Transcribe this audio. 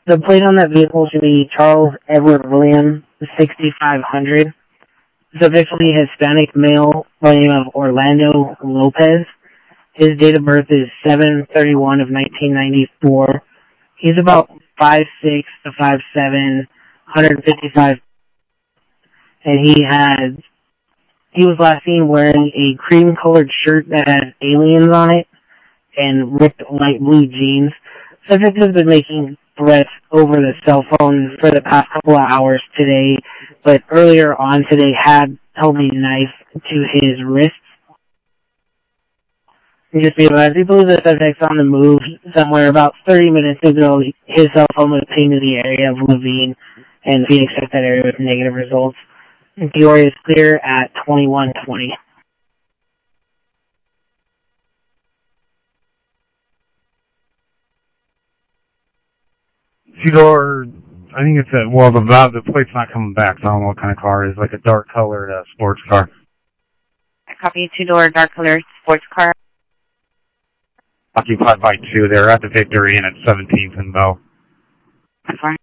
The plate on that vehicle should be Charles Edward William, 6500. Subject will be Hispanic male by the name of Orlando Lopez. His date of birth is 7/31 of 1994. He's about 5'6" to 5'7", 155, and he was last seen wearing a cream-colored shirt that has aliens on it and ripped light blue jeans. Subject has been making threats over the cell phone for the past couple of hours today, but earlier on today had held a knife to his wrist. Just be advised, we believe the subject's on the move somewhere about 30 minutes ago. His cell phone was pinged in the area of Levine, and Phoenix checked that area with negative results. The area is clear at 2120. Two-door, I think it's the plate's not coming back, so I don't know what kind of car it is, like a dark-colored sports car. Copy, two-door, dark-colored sports car. Occupied by 2. They're at the Victory Inn at 17th and Bell. Confirm.